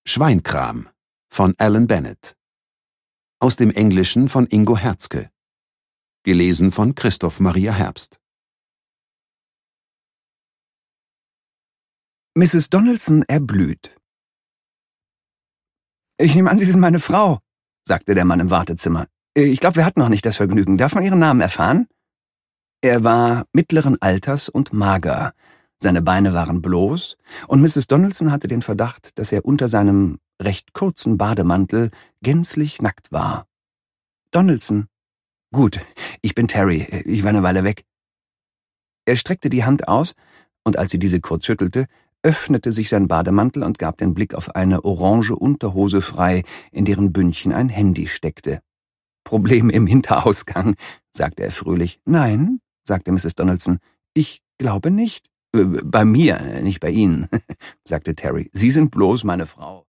Schweinkram von Alan Bennett. Aus dem Englischen von Ingo Herzke. Gelesen von Christoph Maria Herbst. Mrs. Donaldson erblüht. »Ich nehme an, Sie sind meine Frau«, sagte der Mann im Wartezimmer. »Ich glaube, wir hatten noch nicht das Vergnügen. Darf man Ihren Namen erfahren?« Er war mittleren Alters und mager. Seine Beine waren bloß, und Mrs. Donaldson hatte den Verdacht, dass er unter seinem recht kurzen Bademantel gänzlich nackt war. »Donaldson. Gut, ich bin Terry. Ich war eine Weile weg.« Er streckte die Hand aus, und als sie diese kurz schüttelte, öffnete sich sein Bademantel und gab den Blick auf eine orange Unterhose frei, in deren Bündchen ein Handy steckte. »Problem im Hinterausgang«, sagte er fröhlich. »Nein«, sagte Mrs. Donaldson, »ich glaube nicht.« »Bei mir, nicht bei Ihnen«, sagte Terry. »Sie sind bloß meine Frau.«